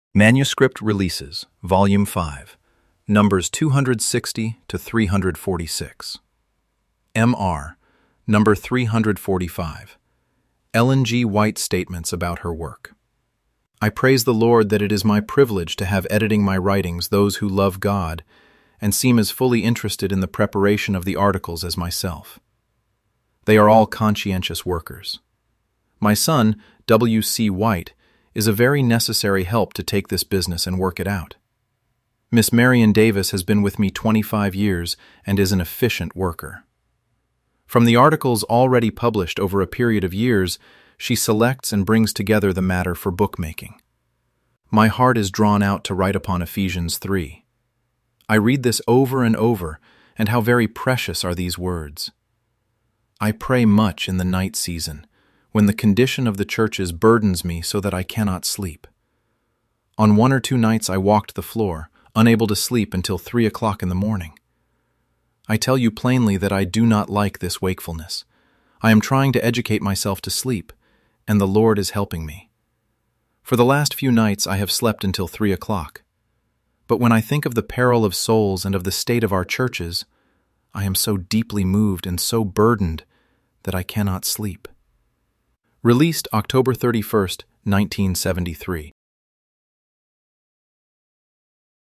Manuscript Releases, Volume 5, Numbers 260 to 346. M.R., Number 345. Ellen G. White Statements about her work. I praise the Lord that it is my privilege to have editing my writings those who love God and seem as fully interested in the preparation of the articles as myself. They are all conscientious workers. My son, W. C. White, is a very necessary help to take this business and work it out. Miss Marion Davis has been with me 25 years and is an efficient worker. From the articles already published over a period of years, she selects and brings together the matter for bookmaking. My heart is drawn out to write upon Ephesians 3. I read this over and over, and how very precious are these words. I pray much in the night season, when the condition of the churches burdens me so that I cannot sleep. On 1 or 2 nights I walked the floor, unable to sleep until 3 o'clock in the morning. I tell you plainly that I do not like this wakefulness. I am trying to educate myself to sleep, and the Lord is helping me. For the last few nights I have slept until 3 o'clock. But when I think of the peril of souls and of the state of our churches, I am so deeply moved and so burdened that I cannot sleep. Released October 31st, 1973.